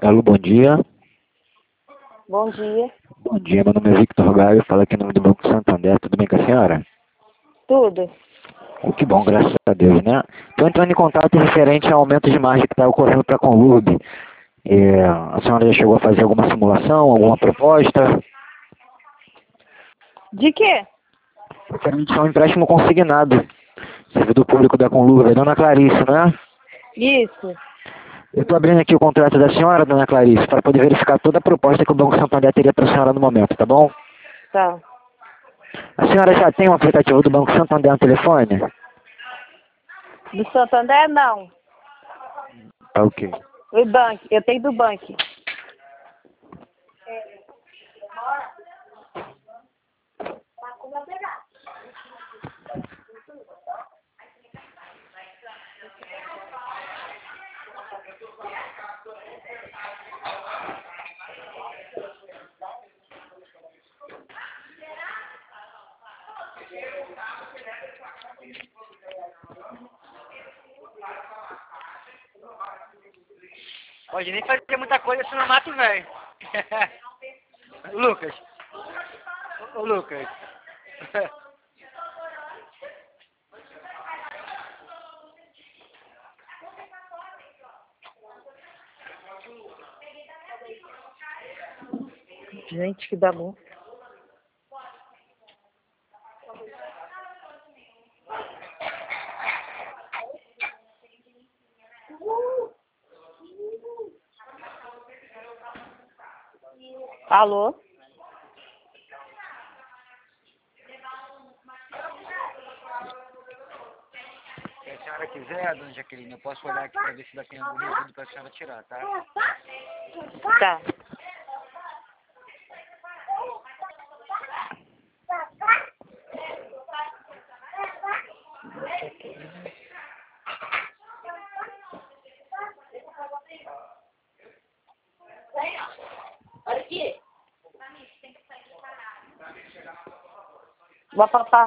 Alô, bom dia. Bom dia. Bom dia, meu nome é Victor Gaio, falo aqui no nome do Banco Santander. Tudo bem com a senhora? Tudo. Oh, que bom, graças a Deus, né? Estou entrando em contato referente ao aumento de margem que está ocorrendo para a Conlurb. A senhora já chegou a fazer alguma simulação, alguma proposta? De quê? Referente ao empréstimo consignado. Servidor público da Conlurb, a dona Clarice, né? Isso. Eu estou abrindo aqui o contrato da senhora, dona Clarice, para poder verificar toda a proposta que o Banco Santander teria para a senhora no momento, tá bom? Tá. A senhora já tem um aplicativo do Banco Santander no telefone? Do Santander, não. Tá ok. O banco. Eu tenho do banco. Pode nem fazer muita coisa se não mata o velho. Lucas. Ô Lucas. Gente, que bagunça. Alô? Se a senhora quiser, dona Jaqueline, eu posso olhar aqui para ver se dá tem algum resíduo para a senhora tirar, tá? Tá. Vai papar.